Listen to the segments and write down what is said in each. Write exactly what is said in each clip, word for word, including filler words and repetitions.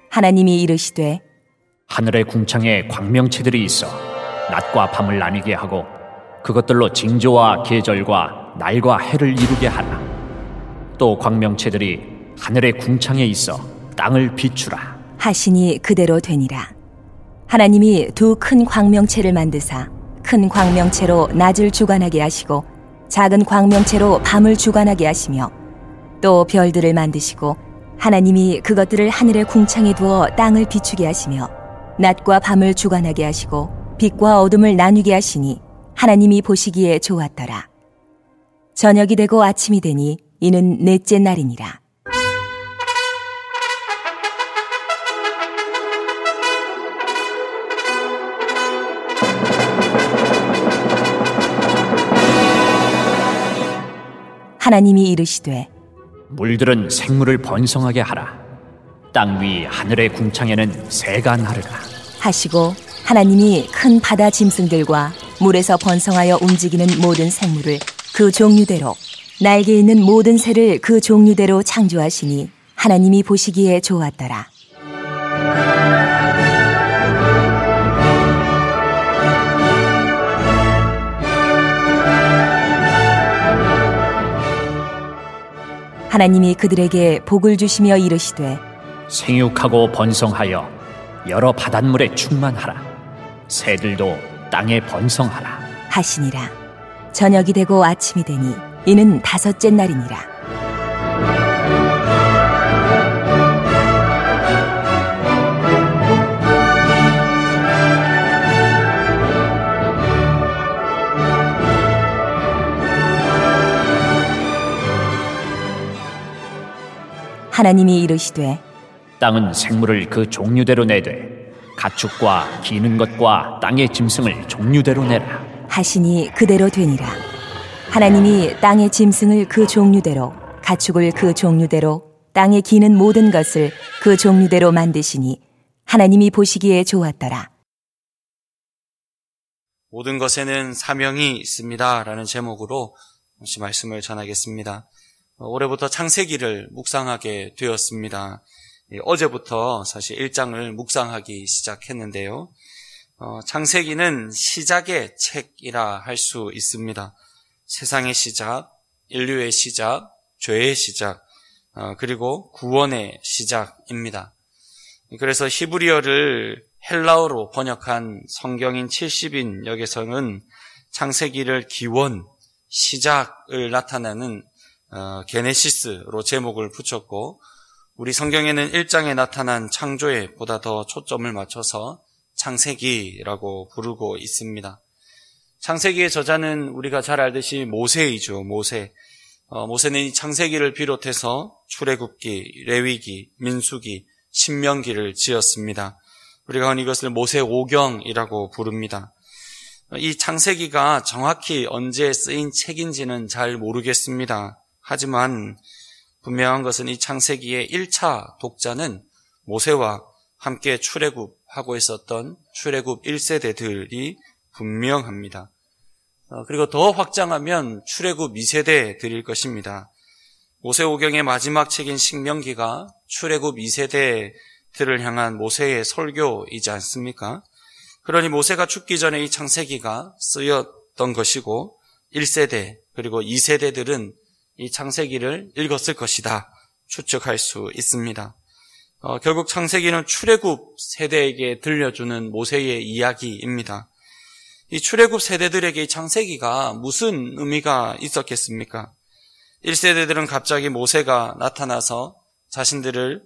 하나님이 이르시되 하늘의 궁창에 광명체들이 있어 낮과 밤을 나뉘게 하고 그것들로 징조와 계절과 날과 해를 이루게 하라. 또 광명체들이 하늘의 궁창에 있어 땅을 비추라 하시니 그대로 되니라. 하나님이 두 큰 광명체를 만드사 큰 광명체로 낮을 주관하게 하시고 작은 광명체로 밤을 주관하게 하시며 또 별들을 만드시고 하나님이 그것들을 하늘의 궁창에 두어 땅을 비추게 하시며 낮과 밤을 주관하게 하시고 빛과 어둠을 나누게 하시니 하나님이 보시기에 좋았더라. 저녁이 되고 아침이 되니 이는 넷째 날이니라. 하나님이 이르시되 물들은 생물을 번성하게 하라. 땅 위 하늘의 궁창에는 새가 나르라 하시고 하나님이 큰 바다 짐승들과 물에서 번성하여 움직이는 모든 생물을 그 종류대로 날개 있는 모든 새를 그 종류대로 창조하시니 하나님이 보시기에 좋았더라. 하나님이 그들에게 복을 주시며 이르시되 생육하고 번성하여 여러 바닷물에 충만하라. 새들도 땅에 번성하라 하시니라. 저녁이 되고 아침이 되니 이는 다섯째 날이니라. 하나님이 이르시되 땅은 생물을 그 종류대로 내되 가축과 기는 것과 땅의 짐승을 종류대로 내라 하시니 그대로 되니라. 하나님이 땅의 짐승을 그 종류대로 가축을 그 종류대로 땅에 기는 모든 것을 그 종류대로 만드시니 하나님이 보시기에 좋았더라. 모든 것에는 사명이 있습니다 라는 제목으로 다시 말씀을 전하겠습니다. 올해부터 창세기를 묵상하게 되었습니다. 어제부터 사실 일 장을 묵상하기 시작했는데요. 어, 창세기는 시작의 책이라 할 수 있습니다. 세상의 시작, 인류의 시작, 죄의 시작, 어, 그리고 구원의 시작입니다. 그래서 히브리어를 헬라어로 번역한 성경인 칠십 인역에서는 창세기를 기원, 시작을 나타내는 어, 게네시스로 제목을 붙였고 우리 성경에는 일 장에 나타난 창조에 보다 더 초점을 맞춰서 창세기라고 부르고 있습니다. 창세기의 저자는 우리가 잘 알듯이 모세이죠. 모세. 어, 모세는 이 창세기를 비롯해서 출애굽기, 레위기, 민수기, 신명기를 지었습니다. 우리가 이것을 모세오경이라고 부릅니다. 이 창세기가 정확히 언제 쓰인 책인지는 잘 모르겠습니다. 하지만 분명한 것은 이 창세기의 일 차 독자는 모세와 함께 출애굽하고 있었던 출애굽 일 세대들이 분명합니다. 그리고 더 확장하면 출애굽 이 세대들일 것입니다. 모세오경의 마지막 책인 신명기가 출애굽 이 세대들을 향한 모세의 설교이지 않습니까? 그러니 모세가 죽기 전에 이 창세기가 쓰였던 것이고 일 세대 그리고 이 세대들은 이 창세기를 읽었을 것이다 추측할 수 있습니다. 어, 결국 창세기는 출애굽 세대에게 들려주는 모세의 이야기입니다. 이 출애굽 세대들에게 이 창세기가 무슨 의미가 있었겠습니까? 일 세대들은 갑자기 모세가 나타나서 자신들을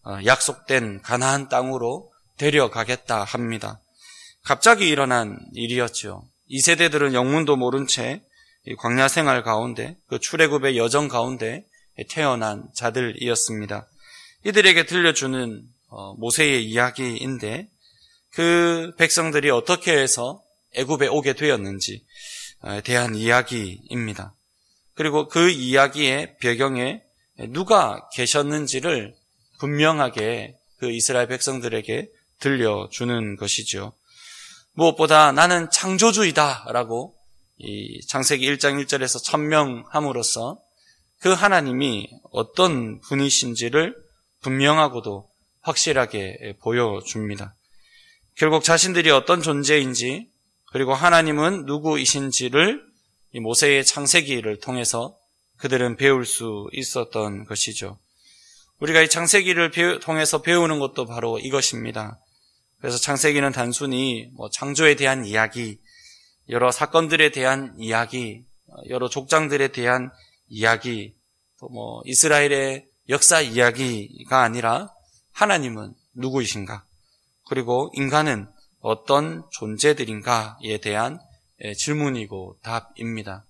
약속된 가나안 땅으로 데려가겠다 합니다. 갑자기 일어난 일이었죠. 이 세대들은 영문도 모른 채 광야 생활 가운데 그 출애굽의 여정 가운데 태어난 자들이었습니다. 이들에게 들려주는 모세의 이야기인데 그 백성들이 어떻게 해서 애굽에 오게 되었는지에 대한 이야기입니다. 그리고 그 이야기의 배경에 누가 계셨는지를 분명하게 그 이스라엘 백성들에게 들려주는 것이죠. 무엇보다 나는 창조주이다라고 이 창세기 일 장 일 절에서 천명함으로써 그 하나님이 어떤 분이신지를 분명하고도 확실하게 보여줍니다. 결국 자신들이 어떤 존재인지 그리고 하나님은 누구이신지를 이 모세의 창세기를 통해서 그들은 배울 수 있었던 것이죠. 우리가 이 창세기를 배우, 통해서 배우는 것도 바로 이것입니다. 그래서 창세기는 단순히 뭐 창조에 대한 이야기, 여러 사건들에 대한 이야기, 여러 족장들에 대한 이야기, 또 뭐 이스라엘의 역사 이야기가 아니라 하나님은 누구이신가? 그리고 인간은 어떤 존재들인가에 대한 질문이고 답입니다.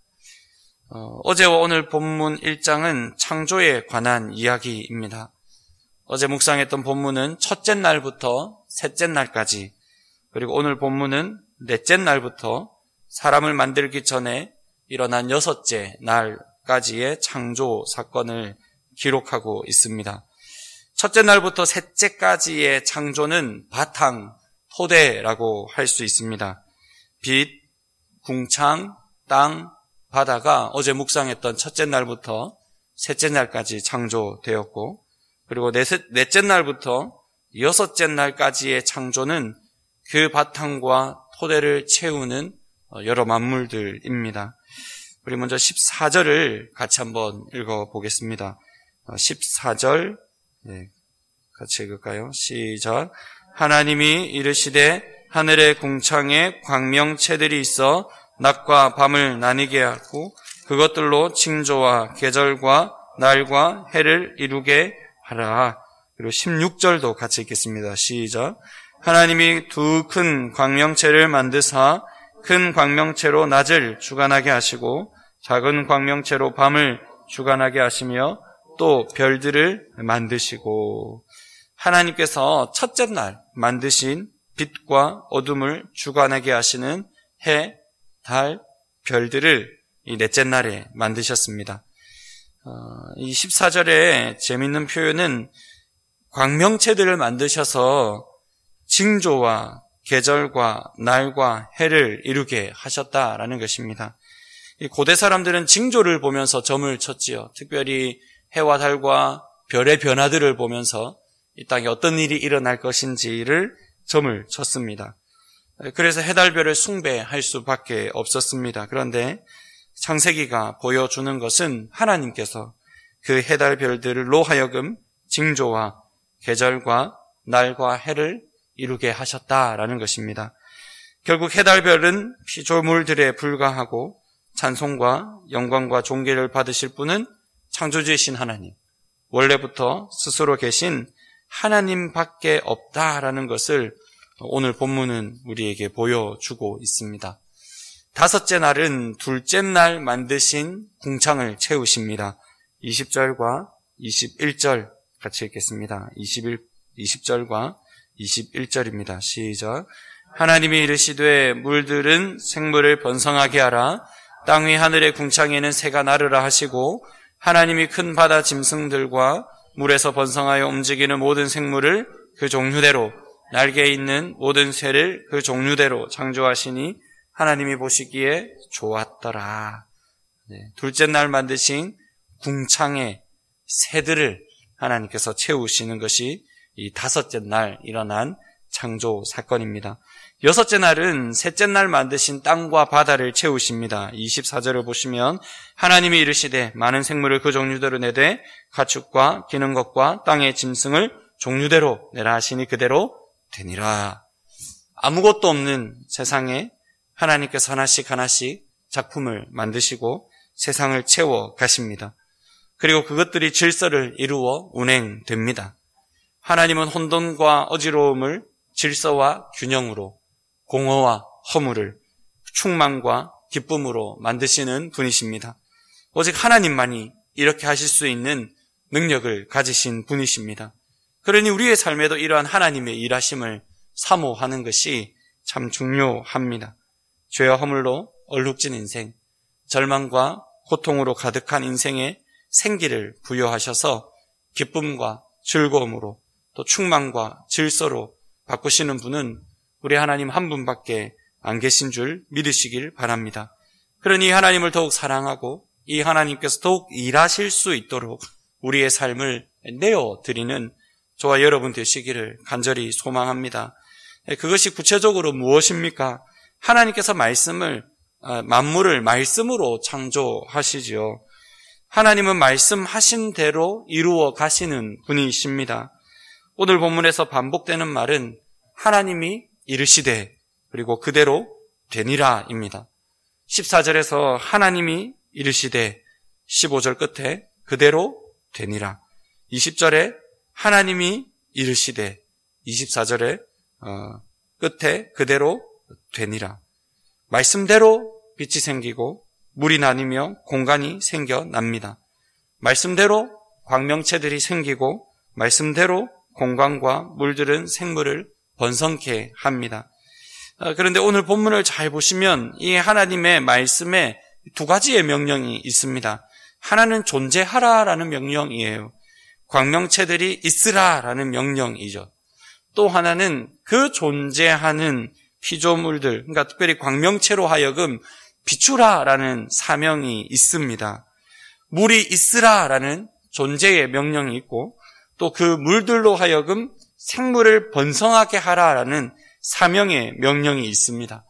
어, 어제와 오늘 본문 일 장은 창조에 관한 이야기입니다. 어제 묵상했던 본문은 첫째 날부터 셋째 날까지, 그리고 오늘 본문은 넷째 날부터 사람을 만들기 전에 일어난 여섯째 날까지의 창조 사건을 기록하고 있습니다. 첫째 날부터 셋째까지의 창조는 바탕, 토대라고 할 수 있습니다. 빛, 궁창, 땅, 바다가 어제 묵상했던 첫째 날부터 셋째 날까지 창조되었고, 그리고 넷째, 넷째 날부터 여섯째 날까지의 창조는 그 바탕과 토대를 채우는 여러 만물들입니다. 우리 먼저 십사 절을 같이 한번 읽어보겠습니다. 십사 절 네, 같이 읽을까요? 시작. 하나님이 이르시되 하늘의 궁창에 광명체들이 있어 낮과 밤을 나뉘게 하고 그것들로 징조와 계절과 날과 해를 이루게 하라. 그리고 십육 절도 같이 읽겠습니다. 시작. 하나님이 두 큰 광명체를 만드사 큰 광명체로 낮을 주관하게 하시고 작은 광명체로 밤을 주관하게 하시며 또 별들을 만드시고, 하나님께서 첫째 날 만드신 빛과 어둠을 주관하게 하시는 해, 달, 별들을 이 넷째 날에 만드셨습니다. 어, 이 십사 절에 재미있는 표현은 광명체들을 만드셔서 징조와 계절과 날과 해를 이루게 하셨다라는 것입니다. 이 고대 사람들은 징조를 보면서 점을 쳤지요. 특별히 해와 달과 별의 변화들을 보면서 이 땅에 어떤 일이 일어날 것인지를 점을 쳤습니다. 그래서 해달별을 숭배할 수밖에 없었습니다. 그런데 창세기가 보여주는 것은 하나님께서 그 해달별들로 하여금 징조와 계절과 날과 해를 이루게 하셨다라는 것입니다. 결국 해달별은 피조물들에 불과하고 찬송과 영광과 존귀를 받으실 분은 창조주이신 하나님, 원래부터 스스로 계신 하나님밖에 없다라는 것을 오늘 본문은 우리에게 보여주고 있습니다. 다섯째 날은 둘째 날 만드신 궁창을 채우십니다. 이십 절과 이십일 절 같이 읽겠습니다. 이십일, 이십 절과 이십일 절입니다. 시작. 하나님이 이르시되 물들은 생물을 번성하게 하라. 땅 위 하늘의 궁창에는 새가 나르라 하시고 하나님이 큰 바다 짐승들과 물에서 번성하여 움직이는 모든 생물을 그 종류대로 날개 있는 모든 새를 그 종류대로 창조하시니 하나님이 보시기에 좋았더라. 네, 둘째 날 만드신 궁창의 새들을 하나님께서 채우시는 것이 이 다섯째 날 일어난 창조 사건입니다. 여섯째 날은 셋째 날 만드신 땅과 바다를 채우십니다. 이십사 절을 보시면 하나님이 이르시되 많은 생물을 그 종류대로 내되 가축과 기는 것과 땅의 짐승을 종류대로 내라 하시니 그대로 되니라. 아무것도 없는 세상에 하나님께서 하나씩 하나씩 작품을 만드시고 세상을 채워 가십니다. 그리고 그것들이 질서를 이루어 운행됩니다. 하나님은 혼돈과 어지러움을 질서와 균형으로, 공허와 허물을 충만과 기쁨으로 만드시는 분이십니다. 오직 하나님만이 이렇게 하실 수 있는 능력을 가지신 분이십니다. 그러니 우리의 삶에도 이러한 하나님의 일하심을 사모하는 것이 참 중요합니다. 죄와 허물로 얼룩진 인생, 절망과 고통으로 가득한 인생에 생기를 부여하셔서 기쁨과 즐거움으로 또 충만과 질서로 바꾸시는 분은 우리 하나님 한 분밖에 안 계신 줄 믿으시길 바랍니다. 그러니 하나님을 더욱 사랑하고 이 하나님께서 더욱 일하실 수 있도록 우리의 삶을 내어드리는 저와 여러분 되시기를 간절히 소망합니다. 그것이 구체적으로 무엇입니까? 하나님께서 말씀을, 만물을 말씀으로 창조하시지요. 하나님은 말씀하신 대로 이루어 가시는 분이십니다. 오늘 본문에서 반복되는 말은 하나님이 이르시되 그리고 그대로 되니라입니다. 십사 절에서 하나님이 이르시되 십오 절 끝에 그대로 되니라. 이십 절에 하나님이 이르시되 이십사 절에 어, 끝에 그대로 되니라. 말씀대로 빛이 생기고 물이 나뉘며 공간이 생겨납니다. 말씀대로 광명체들이 생기고 말씀대로 공간과 물들은 생물을 번성케 합니다. 그런데 오늘 본문을 잘 보시면 이 하나님의 말씀에 두 가지의 명령이 있습니다. 하나는 존재하라라는 명령이에요. 광명체들이 있으라라는 명령이죠. 또 하나는 그 존재하는 피조물들, 그러니까 특별히 광명체로 하여금 비추라라는 사명이 있습니다. 물이 있으라라는 존재의 명령이 있고 또 그 물들로 하여금 생물을 번성하게 하라라는 사명의 명령이 있습니다.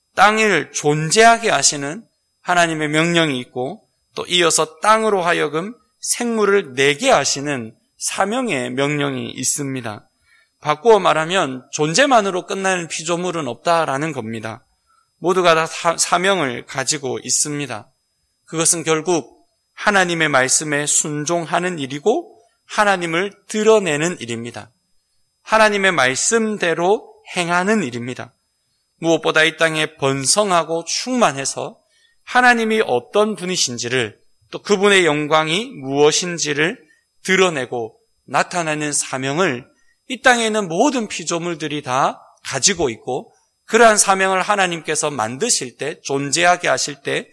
땅을 존재하게 하시는 하나님의 명령이 있고 또 이어서 땅으로 하여금 생물을 내게 하시는 사명의 명령이 있습니다. 바꾸어 말하면 존재만으로 끝나는 피조물은 없다라는 겁니다. 모두가 다 사명을 가지고 있습니다. 그것은 결국 하나님의 말씀에 순종하는 일이고 하나님을 드러내는 일입니다. 하나님의 말씀대로 행하는 일입니다. 무엇보다 이 땅에 번성하고 충만해서 하나님이 어떤 분이신지를 또 그분의 영광이 무엇인지를 드러내고 나타내는 사명을 이 땅에 있는 모든 피조물들이 다 가지고 있고 그러한 사명을 하나님께서 만드실 때 존재하게 하실 때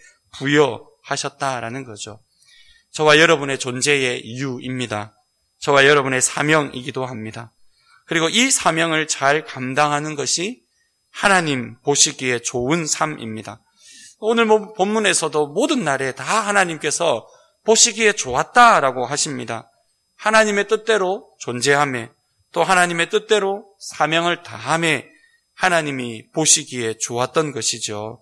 부여하셨다라는 거죠. 저와 여러분의 존재의 이유입니다. 저와 여러분의 사명이기도 합니다. 그리고 이 사명을 잘 감당하는 것이 하나님 보시기에 좋은 삶입니다. 오늘 본문에서도 모든 날에 다 하나님께서 보시기에 좋았다라고 하십니다. 하나님의 뜻대로 존재하며 또 하나님의 뜻대로 사명을 다하며 하나님이 보시기에 좋았던 것이죠.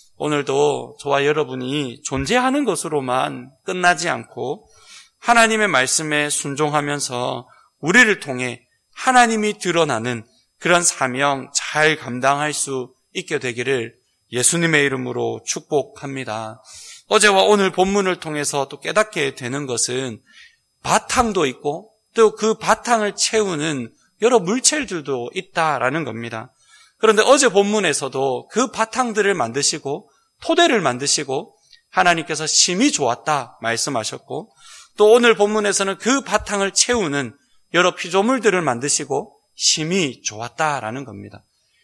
오늘도 저와 여러분이 존재하는 것으로만 끝나지 않고 하나님의 말씀에 순종하면서 우리를 통해 하나님이 드러나는 그런 사명 잘 감당할 수 있게 되기를 예수님의 이름으로 축복합니다. 어제와 오늘 본문을 통해서 또 깨닫게 되는 것은 바탕도 있고 또 그 바탕을 채우는 여러 물체들도 있다라는 겁니다. 그런데 어제 본문에서도 그 바탕들을 만드시고 토대를 만드시고 하나님께서 심히 좋았다 말씀하셨고 또 오늘 본문에서는 그 바탕을 채우는 여러 피조물들을 만드시고 심히 좋았다라는 겁니다.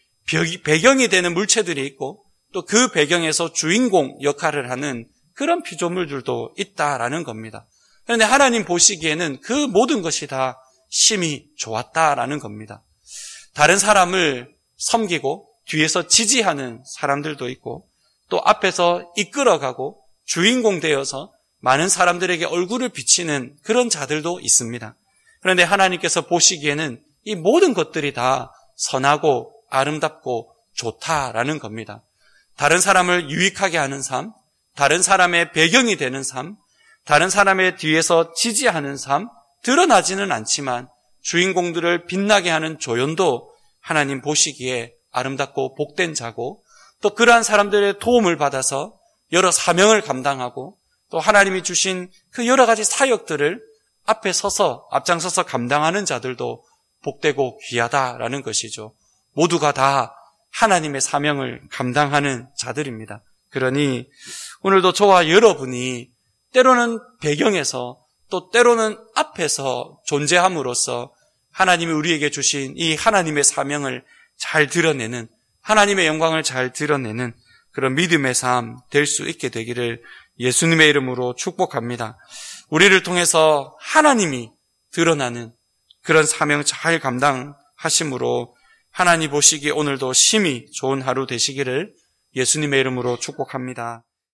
배경이 되는 물체들이 있고 또 그 배경에서 주인공 역할을 하는 그런 피조물들도 있다라는 겁니다. 그런데 하나님 보시기에는 그 모든 것이 다 심히 좋았다라는 겁니다. 다른 사람을 섬기고 뒤에서 지지하는 사람들도 있고 또 앞에서 이끌어가고 주인공 되어서 많은 사람들에게 얼굴을 비치는 그런 자들도 있습니다. 그런데 하나님께서 보시기에는 이 모든 것들이 다 선하고 아름답고 좋다라는 겁니다. 다른 사람을 유익하게 하는 삶, 다른 사람의 배경이 되는 삶, 다른 사람의 뒤에서 지지하는 삶, 드러나지는 않지만 주인공들을 빛나게 하는 조연도 하나님 보시기에 아름답고 복된 자고 또 그러한 사람들의 도움을 받아서 여러 사명을 감당하고 또 하나님이 주신 그 여러 가지 사역들을 앞에 서서 앞장서서 감당하는 자들도 복되고 귀하다라는 것이죠. 모두가 다 하나님의 사명을 감당하는 자들입니다. 그러니 오늘도 저와 여러분이 때로는 배경에서 또 때로는 앞에서 존재함으로써 하나님이 우리에게 주신 이 하나님의 사명을 잘 드러내는 하나님의 영광을 잘 드러내는 그런 믿음의 삶 될 수 있게 되기를 예수님의 이름으로 축복합니다. 우리를 통해서 하나님이 드러나는 그런 사명 잘 감당하심으로 하나님 보시기에 오늘도 심히 좋은 하루 되시기를 예수님의 이름으로 축복합니다.